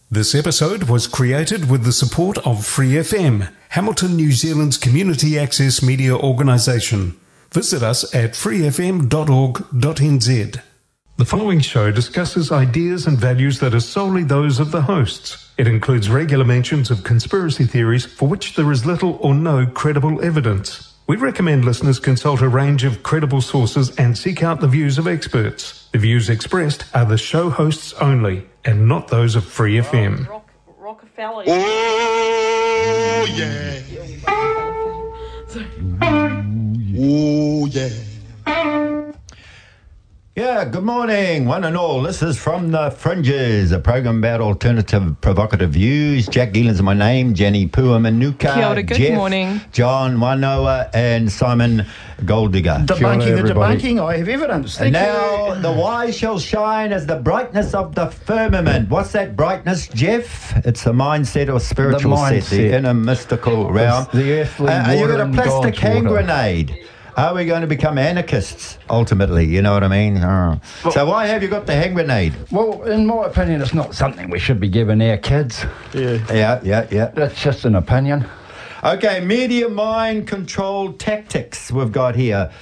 This episode was created with the support of Free FM, Hamilton, New Zealand's community access media organisation. Visit us at freefm.org.nz. The following show discusses ideas and values that are solely those of the hosts. It includes regular mentions of conspiracy theories for which there is little or no credible evidence. We recommend listeners consult a range of credible sources and seek out the views of experts. The views expressed are the show hosts only, and not those of Free FM. Rockefeller. Oh, yeah. Oh, yeah. Yeah, good morning, one and all. This is From the Fringes, a program about alternative, provocative views. Jack Gielan's my name, Jenny Puamanuka, Kia ora, good Jeff, morning. John Wanoa, and Simon Golddigger. Debunking the debunking, I have evidence. Thank Now, you. the wise shall shine as the brightness of the firmament. What's that brightness, Jeff? It's a mindset or spiritual set, the inner mystical realm. The earthly Are you water got a and plastic God's hand water. grenade? Are we going to become anarchists, ultimately? You know what I mean? So why have you got the hand grenade? Well, in my opinion, it's not something we should be giving our kids. Yeah. That's just an opinion. Okay, media mind control tactics we've got here.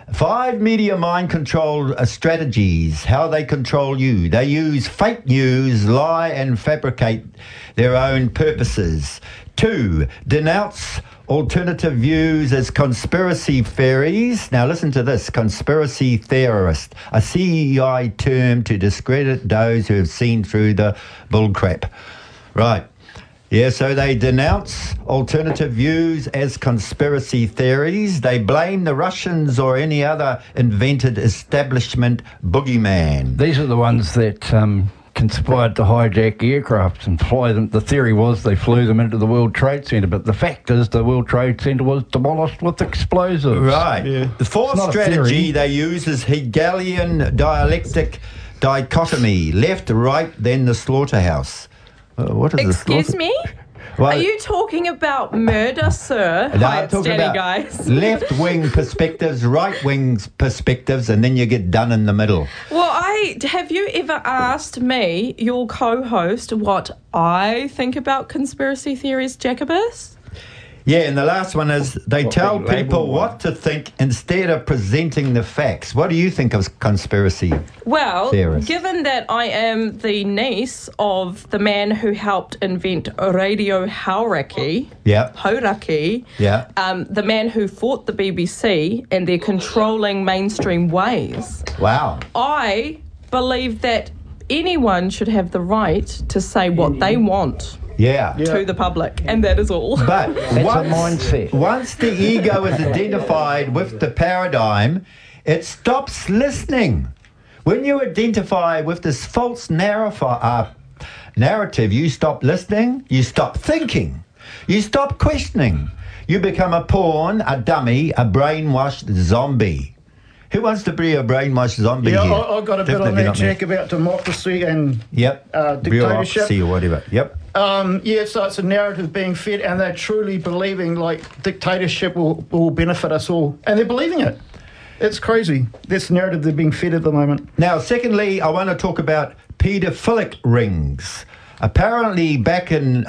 5 media mind control strategies, how they control you. They use fake news, lie and fabricate their own purposes. 2, denounce alternative views as conspiracy theories. Now listen to this, conspiracy theorist, a CEI term to discredit those who have seen through the bullcrap. Right. Yeah, so they denounce alternative views as conspiracy theories. They blame the Russians or any other invented establishment boogeyman. These are the ones that conspired to hijack aircraft and fly them. The theory was they flew them into the World Trade Center, but the fact is the World Trade Center was demolished with explosives. Right. Yeah. The fourth It's not a strategy theory. they use is Hegelian dialectic dichotomy, left, right, then the slaughterhouse. What is Excuse me? Well, Are you talking about murder, sir? No, Hi, I'm it's talking Danny, about guys. left-wing perspectives, right-wing perspectives, and then you get done in the middle. Well, have you ever asked me, your co-host, what I think about conspiracy theories, Jacobus? Yeah, and the last one is they tell big label people one. what to think instead of presenting the facts. What do you think of conspiracy? Well, Theorist. given that I am the niece of the man who helped invent radio hauraki, Yeah, yeah. the man who fought the BBC and their controlling mainstream ways, Wow. I believe that anyone should have the right to say what they want Yeah. to the public, and that is all. But a mindset. once the ego is identified with the paradigm, it stops listening. When you identify with this false narrative, you stop listening, you stop thinking, you stop questioning. You become a pawn, a dummy, a brainwashed zombie. Who wants to be a brainwashed zombie Yeah, here? I got a bit on Definitely that, not me. Jack, about democracy and Yep. dictatorship. Bureaucracy or whatever. Yep. Yeah, so it's a narrative being fed, and they're truly believing like dictatorship will benefit us all, and they're believing it. It's crazy. That's the narrative they're being fed at the moment. Now, secondly, I want to talk about paedophilic rings. Apparently, back in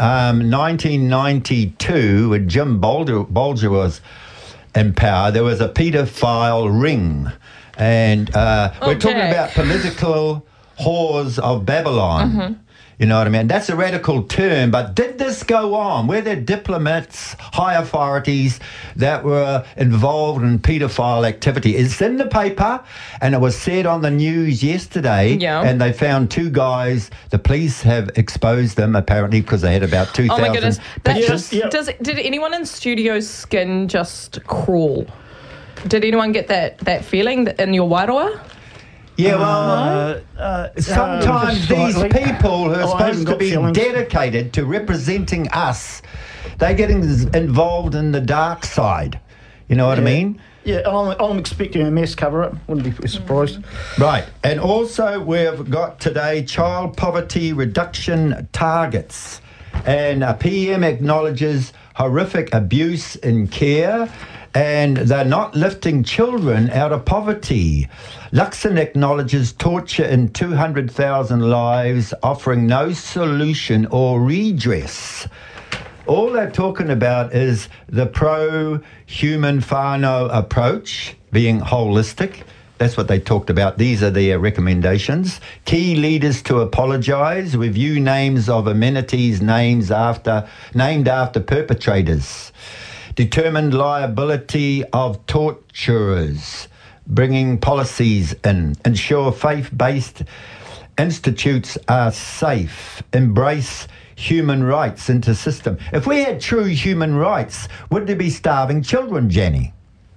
1992, when Jim Bolger was in power, there was a paedophile ring. And we're talking Okay. about political whores of Babylon. Mm-hmm. You know what I mean? That's a radical term, but did this go on? Were there diplomats, high authorities that were involved in paedophile activity? It's in the paper, and it was said on the news yesterday, Yeah. and they found 2 guys. The police have exposed them, apparently, because they had about 2,000 Oh my goodness! That pictures. just did anyone in studio's skin just crawl? Did anyone get that feeling in your wairoa? Yeah, well, sometimes these slightly. people who are I supposed haven't to got be feelings. dedicated to representing us, they're getting involved in the dark side. You know what I mean? Yeah, I'm expecting a mess cover-up. Wouldn't be surprised. Right. And also we've got today child poverty reduction targets. And PM acknowledges horrific abuse in care. and they're not lifting children out of poverty. Luxon acknowledges torture in 200,000 lives, offering no solution or redress. All they're talking about is the pro-human whānau approach, being holistic. That's what they talked about. These are their recommendations. Key leaders to apologise. Review names of amenities named after perpetrators. Determined liability of torturers. Bringing policies in. Ensure faith-based institutes are safe. Embrace human rights into system. If we had true human rights, would there be starving children, Jenny?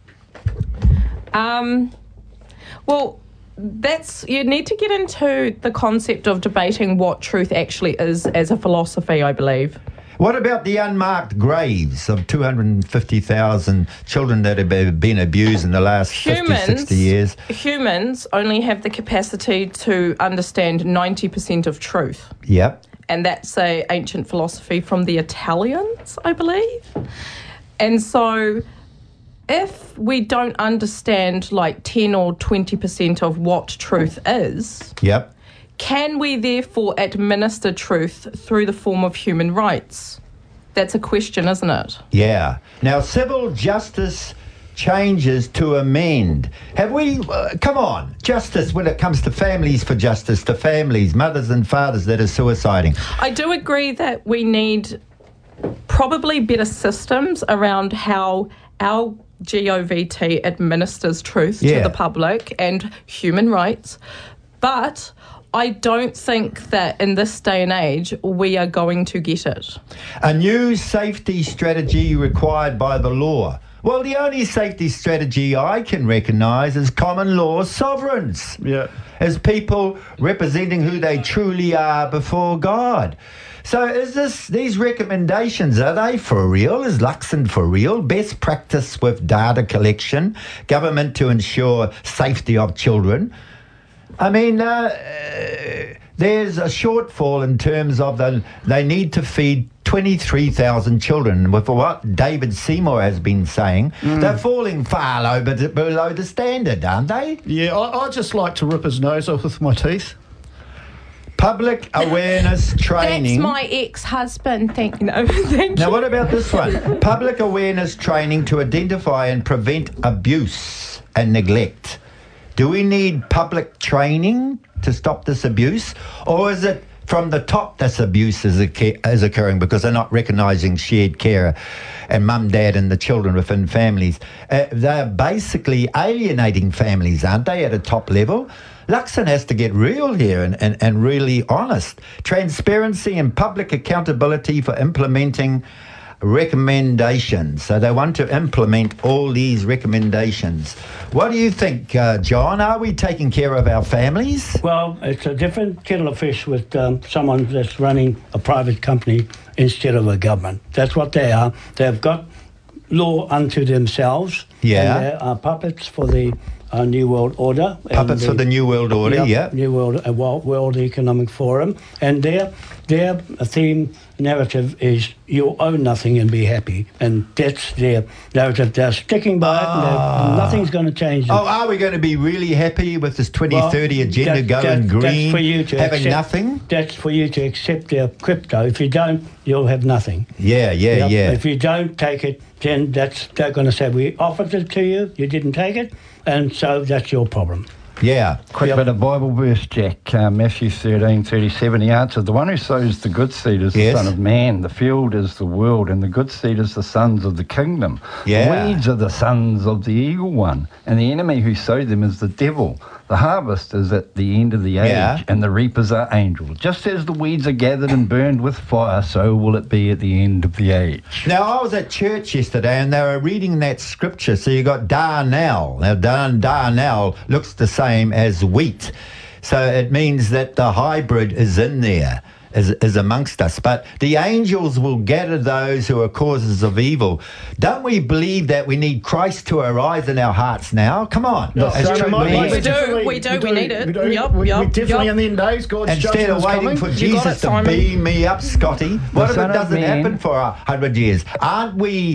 Well, you need to get into the concept of debating what truth actually is as a philosophy, I believe. What about the unmarked graves of 250,000 children that have been abused in the last 50, 60 years? Humans only have the capacity to understand 90% of truth. Yep. And that's an ancient philosophy from the Italians, I believe. And so if we don't understand like 10 or 20% of what truth is, yep, can we therefore administer truth through the form of human rights? That's a question, isn't it? Yeah. Now, civil justice changes to amend. Have we, come on, justice when it comes to families, for justice to families, mothers and fathers that are suiciding. I do agree that we need probably better systems around how our GOVT administers truth to the public and human rights. But I don't think that in this day and age we are going to get it. A new safety strategy required by the law. Well, the only safety strategy I can recognise is common law sovereigns. Yeah. As people representing who they truly are before God. So these recommendations, are they for real? Is Luxon for real? Best practice with data collection, government to ensure safety of children. I mean, there's a shortfall in terms of they need to feed 23,000 children. With what David Seymour has been saying, they're falling far below the standard, aren't they? Yeah, I just like to rip his nose off with my teeth. Public awareness training. That's my ex-husband. Thank you. Now, what about this one? Public awareness training to identify and prevent abuse and neglect. Do we need public training to stop this abuse? Or is it from the top this abuse is occurring because they're not recognising shared care and mum, dad and the children within families? They're basically alienating families, aren't they, at a top level? Luxon has to get real here and really honest. Transparency and public accountability for implementing recommendations. So they want to implement all these recommendations. What do you think, John? Are we taking care of our families? Well, it's a different kettle of fish with someone that's running a private company instead of a government. That's what they are. They've got law unto themselves. Yeah. And they are puppets for the New World Order. Puppets for the New World Order, yeah. New World Economic Forum. And their theme narrative is you own nothing and be happy. And that's their narrative. They're sticking by it and nothing's going to change them. Oh, are we going to be really happy with this 2030 agenda going green, that's for you to having accept, nothing? That's for you to accept their crypto. If you don't, you'll have nothing. Yeah. If you don't take it, then they're going to say, we offered it to you, you didn't take it, and so that's your problem. Yeah. Quick bit of Bible verse, Jack. Matthew 13:37. He answered, the one who sows the good seed is the Son of Man. The field is the world, and the good seed is the sons of the kingdom. Yeah. Weeds are the sons of the evil one, and the enemy who sowed them is the devil. The harvest is at the end of the age, and the reapers are angels. Just as the weeds are gathered and burned with fire, so will it be at the end of the age. Now, I was at church yesterday, and they were reading that scripture. So you got darnel. Now, darnel looks the same as wheat. So it means that the hybrid is in there, is amongst us. But the angels will gather those who are causes of evil. Don't we believe that we need Christ to arise in our hearts now? Come on. No, As true believers. We need it. We definitely in the end days, God's Instead of waiting for Jesus to beam me up, Scotty, what if it doesn't happen for 100 years? Aren't we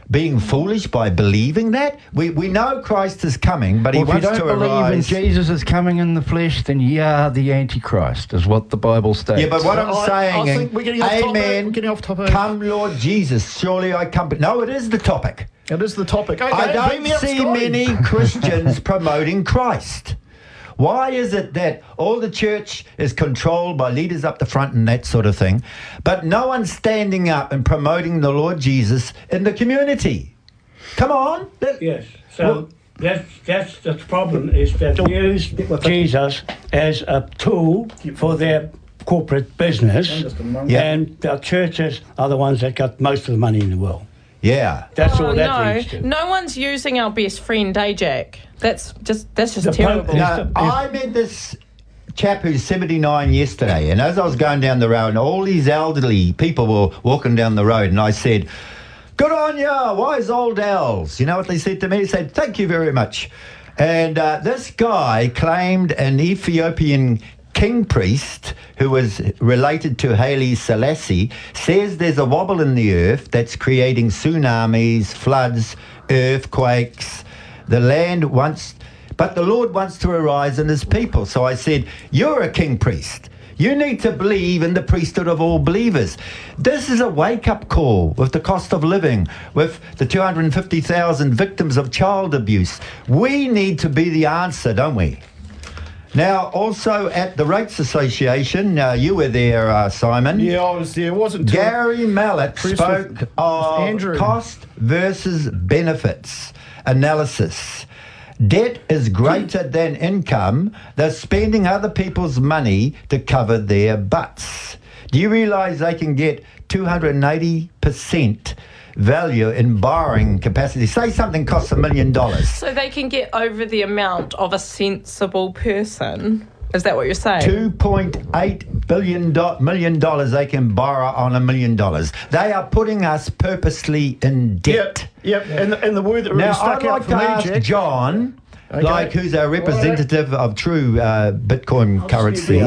being foolish by believing that? We know Christ is coming, but he wants to if you don't believe in arise. Jesus is coming in the flesh, then ye are the Antichrist, is what the Bible states. Yeah, but what I'm I saying, think we're getting off topic. amen, We're getting off topic. come Lord Jesus, surely I come. No, it is the topic. It is the topic. Okay, I beat don't me up, see Scotty. many Christians promoting Christ. Why is it that all the church is controlled by leaders up the front and that sort of thing, but no one's standing up and promoting the Lord Jesus in the community? Come on. Yes. So that's the problem, is that they use Jesus as a tool for their corporate business, Yeah. and the churches are the ones that got most of the money in the world. Yeah. That's Oh, all that leads to. no one's using our best friend, Jack. That's just The terrible. Pope- No, I met this chap who's 79 yesterday, and as I was going down the road, and all these elderly people were walking down the road, and I said, "Good on ya, wise old elves." You know what they said to me? They said, "Thank you very much." And this guy claimed an Ethiopian king priest who was related to Haile Selassie says there's a wobble in the earth that's creating tsunamis, floods, earthquakes. The land wants, but the Lord wants to arise in his people. So I said, "You're a king priest. You need to believe in the priesthood of all believers." This is a wake-up call with the cost of living, with the 250,000 victims of child abuse. We need to be the answer, don't we? Now, also at the Rates Association, you were there, Simon. Yeah, I was there. It wasn't too... Gary Mallett Chris spoke with of Andrew. cost versus benefits analysis. Debt is greater than income. They're spending other people's money to cover their butts. Do you realise they can get 280% value in borrowing capacity? Say something costs $1 million. So they can get over the amount of a sensible person. Is that what you're saying? $2.8 million they can borrow on $1 million. They are putting us purposely in debt. Yep. And the word that really Now, stuck I'd out like for to me, ask Jack... John, Okay. who's our representative of true Bitcoin currency.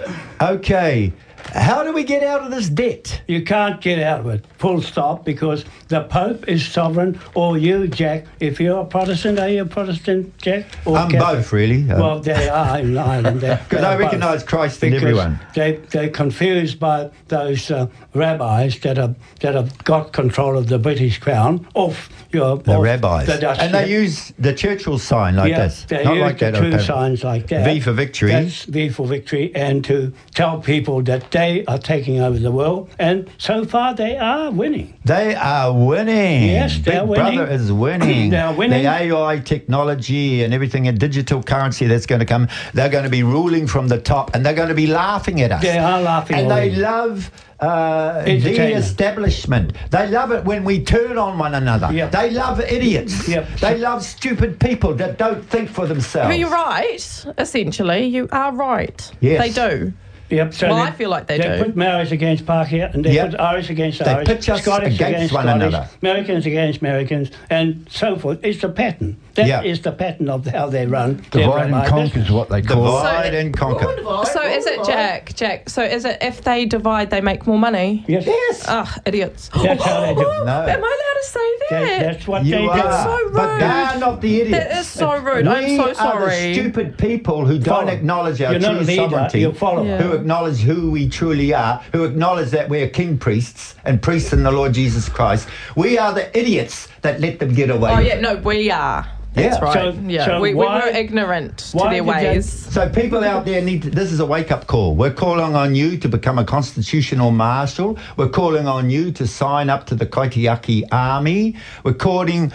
Okay, how do we get out of this debt? You can't get out of it, full stop, because the Pope is sovereign, or you, Jack. If you're a Protestant, are you a Protestant, Jack? Or I'm Catholic? both, really. Well, they are in Ireland. Because I recognise Christ in everyone. They're confused by those rabbis that have got control of the British crown off The rabbis. the Dutch, and they use the Churchill sign like this. They Not use like that. the two apparently. signs like that. V for victory. That's V for victory, and to tell people that they are taking over the world, and so far they are winning. They are winning. Yes, they're Big winning. Brother is winning. They're winning. The AI technology and everything, and digital currency that's going to come, they're going to be ruling from the top, and they're going to be laughing at us. They are laughing And already. they love Entertainment. de-establishment. They love it when we turn on one another. Yep. They love idiots. Yep. They love stupid people that don't think for themselves. Well, you're right, essentially. You are right. Yes. They do. Yep, so Well, I feel like they do. put Maoris against Parkia, and they Yep. put Irish against They Irish, pitch us Scottish against one Scottish, another. Americans against Americans, and so forth. It's the pattern. That is Yeah. the pattern of how they run. their Divide and rabbi conquer business. is what they call it. Divide and conquer. So is it, Jack? So is it if they divide, they make more money? Yes. Yes. Ugh, idiots. That's how they do. No. Am I allowed to say that? That's what You they are, do. That's so but rude. they're not the idiots. That is so rude. I'm We so are the sorry. stupid people who don't Follow. acknowledge our You're not true a leader, sovereignty, you follow. Yeah. who acknowledge who we truly are, who acknowledge that we're king priests and priests in the Lord Jesus Christ. We are the idiots that let them get away. Oh with yeah, it. no, we are. That's Yeah. right. So- yeah, so we why- were ignorant to why their did they- ways. So people out there need to, this is a wake-up call. We're calling on you to become a constitutional marshal. We're calling on you to sign up to the Kaitiaki army. We're calling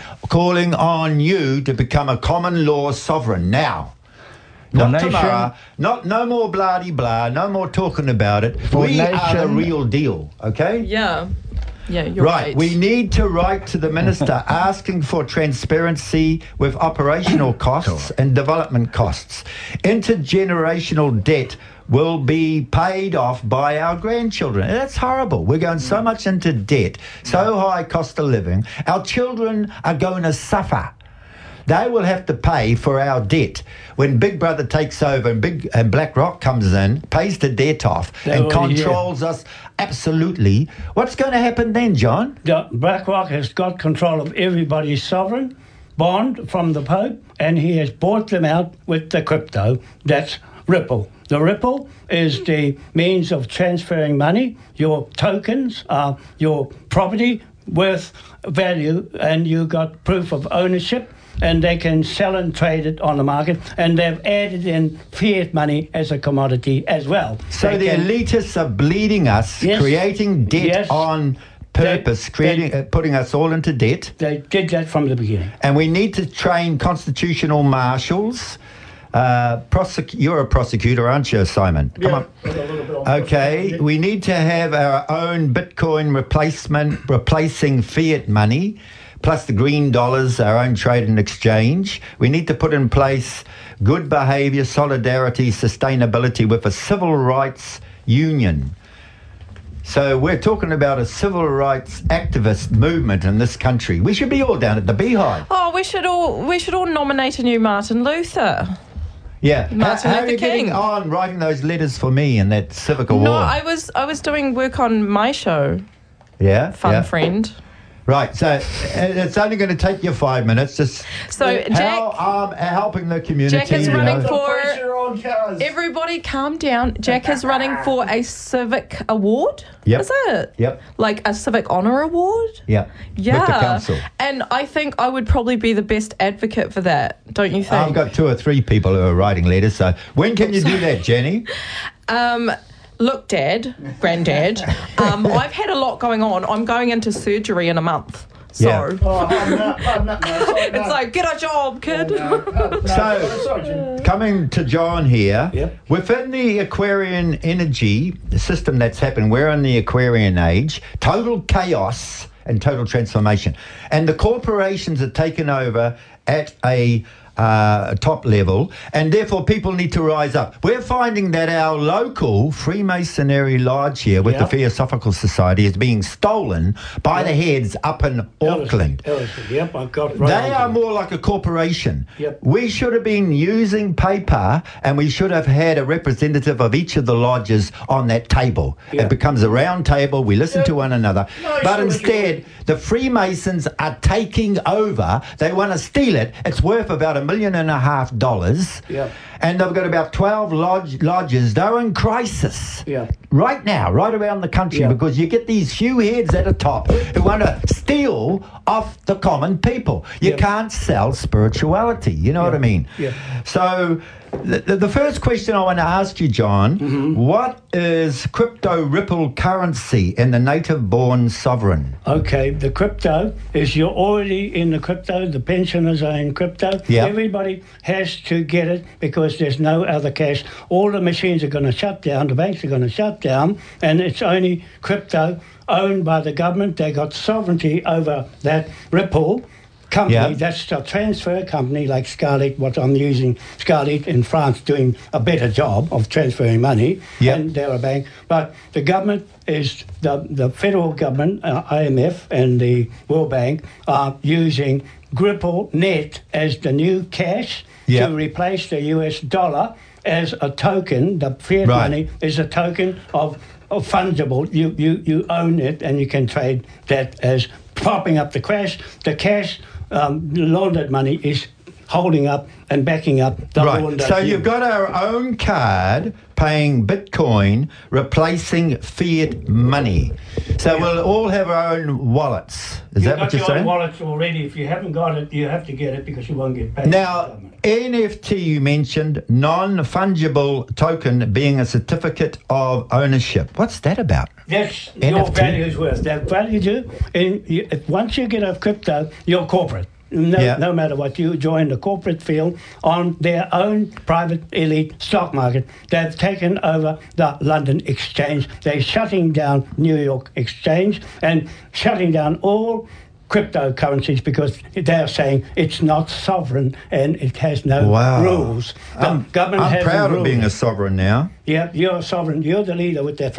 on you to become a common law sovereign now. Not nation- tomorrow, no more blah-de-blah, no more talking about it. For We are the nation- real deal, okay? Yeah. Yeah, you're Right, right. we need to write to the minister asking for transparency with operational costs and development costs. Intergenerational debt will be paid off by our grandchildren. And that's horrible. We're going so much into debt, so high cost of living. Our children are going to suffer. They will have to pay for our debt. When Big Brother takes over and BlackRock comes in, pays the debt off and controls us absolutely, what's going to happen then, John? BlackRock has got control of everybody's sovereign bond from the Pope, and he has bought them out with the crypto. That's Ripple. The Ripple is the means of transferring money. Your tokens are your property worth value, and you got proof of ownership, and they can sell and trade it on the market, and they've added in fiat money as a commodity as well. So the elitists are bleeding us, creating debt on purpose, putting us all into debt. They did that from the beginning. And we need to train constitutional marshals. You're a prosecutor, aren't you, Simon? Come on. Okay, we need to have our own Bitcoin replacing fiat money, plus the green dollars, our own trade and exchange. We need to put in place good behaviour, solidarity, sustainability with a civil rights union. So we're talking about a civil rights activist movement in this country. We should be all down at the Beehive. Oh, we should all nominate a new Martin Luther. Yeah. Martin How are Luther you getting King. on writing those letters for me in that civic award? No, I was doing work on my show. Yeah. Fun Friend. Right, so it's only going to take you 5 minutes. Just helping the community. Jack is running for. on Everybody, calm down. Jack is running for a civic award. Yep. Is it? Yep. Like a civic honour award. Yep. Yeah. With the council. And I think I would probably be the best advocate for that. Don't you think? I've got 2 or 3 people who are writing letters. So when can you do that, Jenny? Look, Dad, Granddad, I've had a lot going on. I'm going into surgery in a month. So it's like, get a job, kid. So, coming to John here, within the Aquarian energy system that's happened, we're in the Aquarian age, total chaos and total transformation. And the corporations are taken over at a top level, and therefore people need to rise up. We're finding that our local Freemasonry lodge here with the Theosophical Society is being stolen by the heads up in Auckland. Yep, I've got They are more like a corporation. Yep. We should have been using paper, and we should have had a representative of each of the lodges on that table. It becomes a round table, we listen to one another. But instead, the Freemasons are taking over. They want to steal it. It's worth about $1.5 million. And they've got about 12 lodges. They're in crisis right now, right around the country, because you get these few heads at the top who want to steal off the common people. You can't sell spirituality, you know what I mean? So the first question I want to ask you, John, what is crypto Ripple currency in the native-born sovereign? Okay, the crypto is you're already in the crypto, the pensioners are in crypto. Everybody has to get it because there's no other cash. All the machines are going to shut down, the banks are going to shut down, and it's only crypto owned by the government. They got sovereignty over that Ripple company. That's a transfer company like Scarlet, what I'm using, Scarlet in France, doing a better job of transferring money, and they're a bank. But the government is, the federal government, IMF and the World Bank are using Ripple Net as the new cash to replace the US dollar as a token. The fiat money is a token of fungible. You own it and you can trade that as propping up the cash. The cash laundered money is holding up and backing up the laundered. So you've got our own card paying Bitcoin, replacing fiat money. So we'll all have our own wallets. Is that what you're saying? You've got your own wallets already. If you haven't got it, you have to get it because you won't get paid. Now, NFT you mentioned, non-fungible token being a certificate of ownership. What's that about? That's NFT? your value's worth. That value, once you get a crypto, you're corporate. No matter what, you join the corporate field on their own private elite stock market. They've taken over the London Exchange. They're shutting down New York Exchange and shutting down all cryptocurrencies because they're saying it's not sovereign and it has no rules. The government I'm has proud rules. of being a sovereign now. Yeah, you're a sovereign. You're the leader with that flag.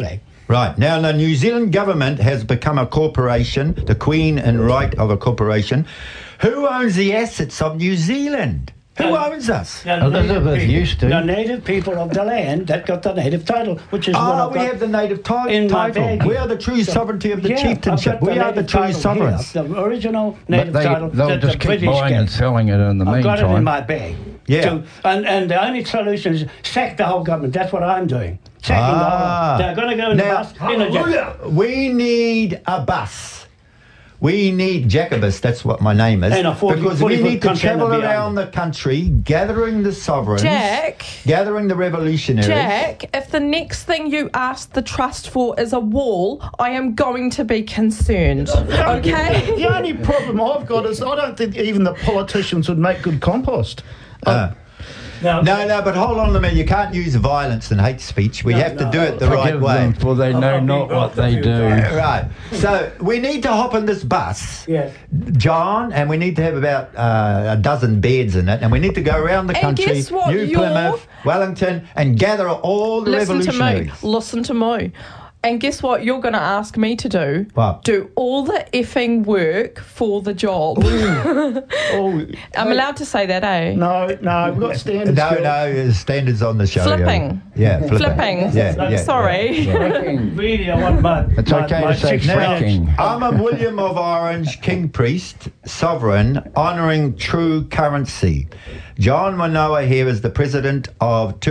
Right. Now, the New Zealand government has become a corporation, the queen and right of a corporation. Who owns the assets of New Zealand? Who owns us? Elizabeth used to. The native people of the land that got the native title, which is what I've we got have the native in my title. bag. We are the true sovereignty of the chieftainship. I've got We are the native true title sovereigns. here, the original But native title they'll that just the keep British buying and gave. selling it in the I've got it in meantime. my bag. Yeah. So, and the only solution is sack the whole government. That's what I'm doing. Sacking the whole. They're going to go in the Now, bus. In a jacket. we need a bus. We need Jacobus, that's what my name is. And a 40 because we 40-foot need to container travel behind around the country, gathering the sovereigns, Jack. gathering the revolutionaries. Jack, if the next thing you ask the trust for is a wall, I am going to be concerned. Okay? The only problem I've got is I don't think even the politicians would make good compost. Now, No, but hold on a minute. You can't use violence and hate speech. We have to do it the right Forgive way. them, for they know not what they do. Right. So we need to hop on this bus, Yes. John, and we need to have about a dozen beds in it, and we need to go around the And country, guess what? New Plymouth, Wellington, and gather all the Listen to me. revolutionaries. Listen to me. And guess what you're going to ask me to do? What? Do all the effing work for the job. Oh, I'm allowed to say that, eh? no, we've got standards. No, Gil. there's standards on the show. Flipping. Yeah, flipping. Flipping. Yeah. Sorry. really, I want my. It's okay to say 6 fracking. I'm a William of Orange, King Priest, sovereign, honouring true currency. John Manoa here is the president of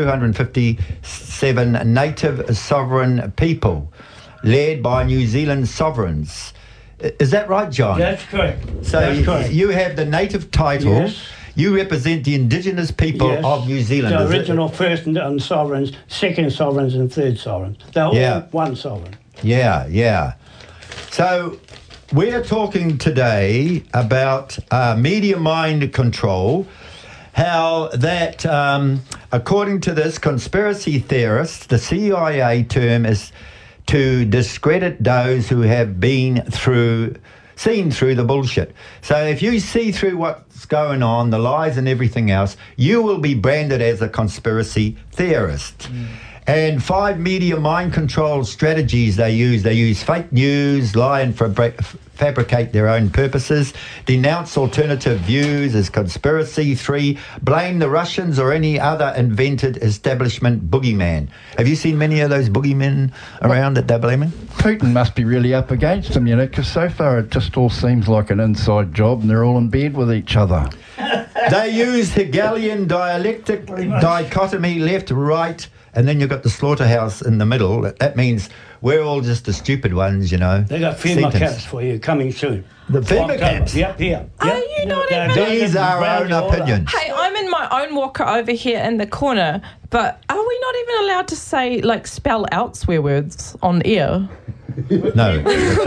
257 native sovereign people, led by New Zealand sovereigns. Is that right, John? That's correct. So That's correct. you have the native title. Yes. You represent the indigenous people Yes. of New Zealand. The is it? original first and sovereigns, second sovereigns, and third sovereigns. They're all Yeah. one sovereign. Yeah. So we are talking today about media mind control, how that, according to this conspiracy theorist, the CIA term is to discredit those who have seen through the bullshit. So if you see through what's going on, the lies and everything else, you will be branded as a conspiracy theorist. And 5 media mind control strategies they use. They use fake news, lie and fabricate their own purposes, denounce alternative views as conspiracy. 3, blame the Russians or any other invented establishment boogeyman. Have you seen many of those boogeymen around that they're blaming? Putin must be really up against them, because so far it just all seems like an inside job and they're all in bed with each other. They use Hegelian dialectic dichotomy, left, right, and then you've got the slaughterhouse in the middle. That means we're all just the stupid ones, They got FEMA Sentenced. camps for you coming soon. The FEMA October. camps? Yep, here. Are you not They're even- going These to are our round own you all up. opinions. Hey, I'm in my own walker over here in the corner, but are we not even allowed to say, spell out swear words on air? No.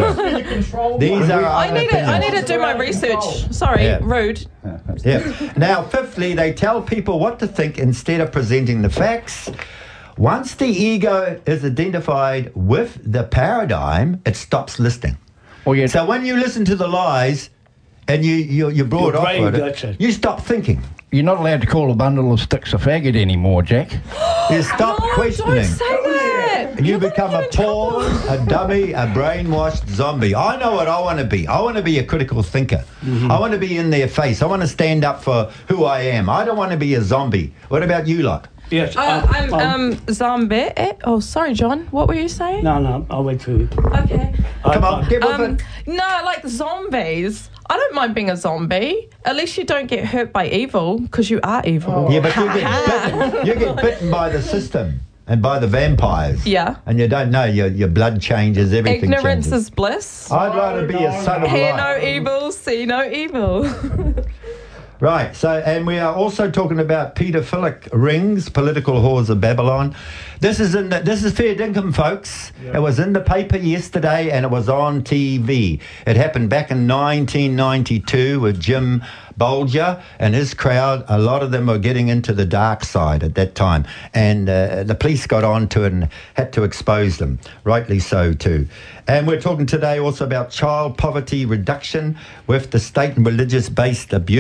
These are our I own need opinions. to do my research. Sorry, Yeah. rude. Yeah. Now, fifthly, they tell people what to think instead of presenting the facts. Once the ego is identified with the paradigm, it stops listening. Well, yeah, So when you listen to the lies and you're brought Your off brain with gets it, it. you stop thinking. you're not allowed to call a bundle of sticks a faggot anymore, Jack. You stop No, questioning. don't say that. You You're gonna become get a in trouble. pawn, a dummy, a brainwashed zombie. I know what I want to be. I want to be a critical thinker. I want to be in their face. I want to stand up for who I am. I don't want to be a zombie. What about you lot? Yes. I'm zombie. Oh, sorry, John. What were you saying? No, I'll wait for you. Okay. Come on, get with it. No, like zombies. I don't mind being a zombie. At least you don't get hurt by evil, because you are evil. Yeah, but you get bitten by the system and by the vampires. Yeah. And you don't know. Your blood changes, everything Ignorance changes. is bliss. I'd rather be a son of Hear no light. evil, see no evil. Right, and we are also talking about paedophilic rings, political whores of Babylon. This is fair dinkum, folks. It was in the paper yesterday and it was on TV. It happened back in 1992 with Jim Bolger and his crowd. A lot of them were getting into the dark side at that time, and the police got on to it and had to expose them, rightly so too. And we're talking today also about child poverty reduction with the state and religious-based abuse.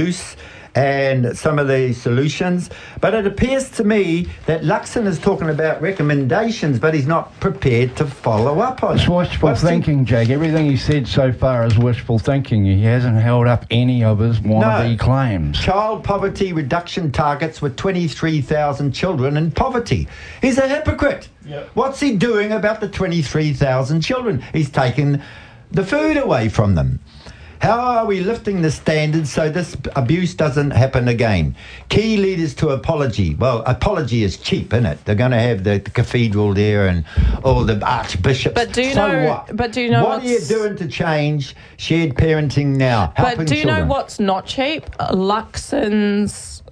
and some of the solutions. But it appears to me that Luxon is talking about recommendations, but he's not prepared to follow up on it. It's wishful thinking, Jake. Everything he said so far is wishful thinking. He hasn't held up any of his wannabe claims. Child poverty reduction targets with 23,000 children in poverty. He's a hypocrite. Yep. What's he doing about the 23,000 children? He's taken the food away from them. How are we lifting the standards so this abuse doesn't happen again? Key leaders to apology. Well, apology is cheap, isn't it? They're going to have the cathedral there and all the archbishops. But do you so know? what? But do you know what are you doing to change shared parenting now? But do you children? know what's not cheap? Luxon's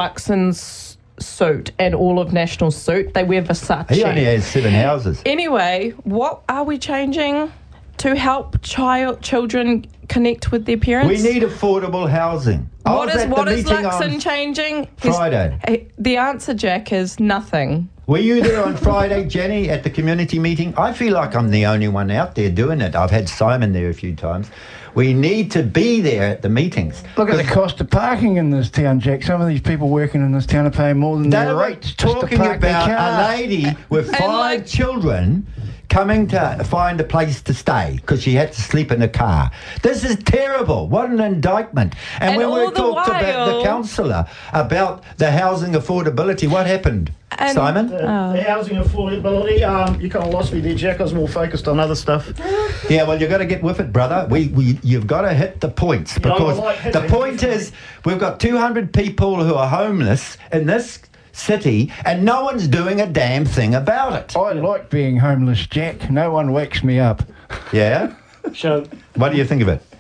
suit and all of National's suit. They wear Versace. He only has 7 houses. Anyway, what are we changing to help children connect with their parents? We need affordable housing. What is Luxon changing? Friday. The answer, Jack, is nothing. Were you there on Friday, Jenny, at the community meeting? I feel like I'm the only one out there doing it. I've had Simon there a few times. We need to be there at the meetings. Look at the cost of parking in this town, Jack. Some of these people working in this town are paying more than their rates just to talking park their about car. a lady with 5 children coming to find a place to stay because she had to sleep in a car. This is terrible. What an indictment. And when we talked about the councillor about the housing affordability, what happened? Simon? The housing affordability, you kind of lost me there, Jack. I was more focused on other stuff. Yeah, well, you've got to get with it, brother. You've got to hit the points because the point is we've got 200 people who are homeless in this city and no one's doing a damn thing about it. I like being homeless, Jack. No one wakes me up. Yeah? So, what do you think of it?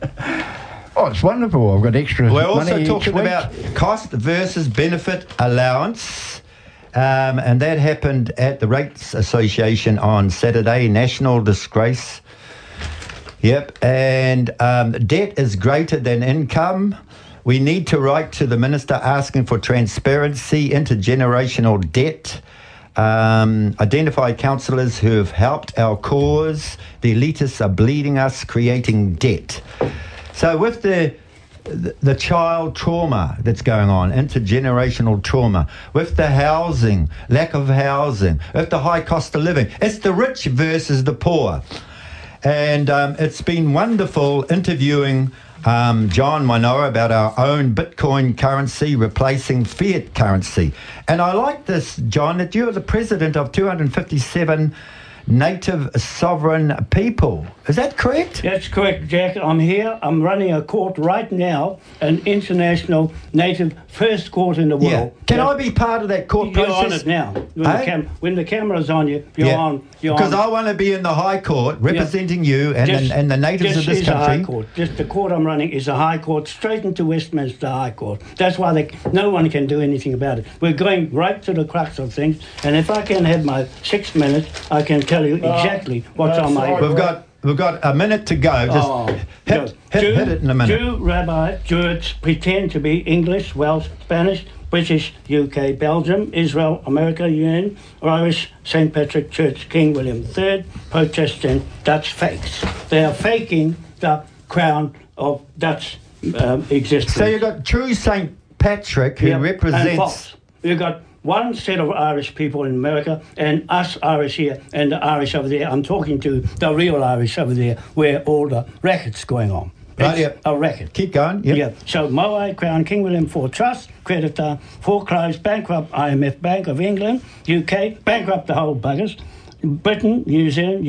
Oh, it's wonderful. I've got extra We're money also each talking week. about cost versus benefit allowance. And that happened at the Rates Association on Saturday. National disgrace. Yep. And debt is greater than income. We need to write to the minister asking for transparency, intergenerational debt. Identify councillors who have helped our cause. The elitists are bleeding us, creating debt. So with the child trauma that's going on, intergenerational trauma, with the housing, lack of housing, with the high cost of living, it's the rich versus the poor. And it's been wonderful interviewing John Manoa about our own Bitcoin currency replacing fiat currency. And I like this, John, that you're the president of 257 native sovereign people. Is that correct? that's correct, Jack. I'm here. I'm running a court right now, an international native first court in the world. Yeah. Can I be part of that court You're process? on it now. When the camera's on you, you're on. Because I want to be in the High Court representing you and the natives of this country. High Court. Just the court I'm running is a High Court, straight into Westminster High Court. That's why no one can do anything about it. We're going right to the crux of things, and if I can have my 6 minutes, I can tell you exactly what's on my... We've got a minute to go. Just hit it in a minute. Jew rabbi Jews pretend to be English, Welsh, Spanish, British, UK, Belgium, Israel, America, UN, Irish, St. Patrick Church, King William III, Protestant, Dutch fakes. They are faking the crown of Dutch existence. So you've got true St. Patrick who represents... And false. You've got one set of Irish people in America and us Irish here and the Irish over there. I'm talking to the real Irish over there where all the racket's going on. It's a racket. Keep going. Yep. Yeah. So Moai, Crown, King William IV Trust, creditor, foreclosed, bankrupt IMF Bank of England, UK, bankrupt the whole buggers, Britain, New Zealand,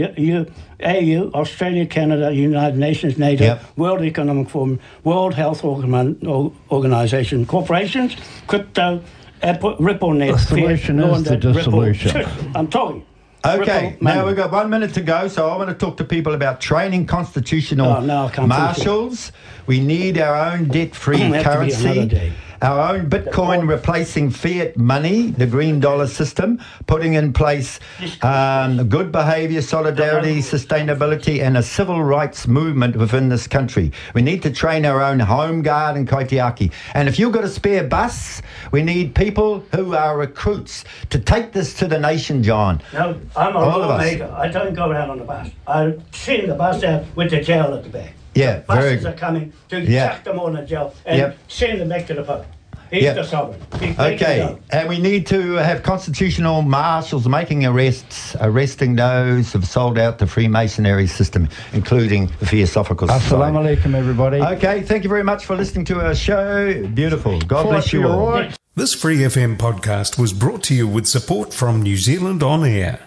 AU, Australia, Canada, United Nations, NATO, World Economic Forum, World Health Organization, corporations, crypto, RippleNet. The solution is the dissolution. I'm talking. Okay, now we've got 1 minute to go, so I want to talk to people about training constitutional marshals. We need our own debt-free currency, our own Bitcoin replacing fiat money, the green dollar system, putting in place good behaviour, solidarity, sustainability and a civil rights movement within this country. We need to train our own home guard and kaitiaki. And if you've got a spare bus, we need people who are recruits to take this to the nation, John. No, I'm a lawmaker. I don't go around on the bus. I send the bus out with the jail at the back. Yeah, buses are coming to chuck them on a jail and send them back to the Pope. He's the sovereign. Okay, and we need to have constitutional marshals making arrests, arresting those who've sold out the Freemasonry system, including the Theosophical Society. Assalamu alaikum, everybody. Okay, thank you very much for listening to our show. Beautiful. God bless you all. This Free FM podcast was brought to you with support from New Zealand On Air.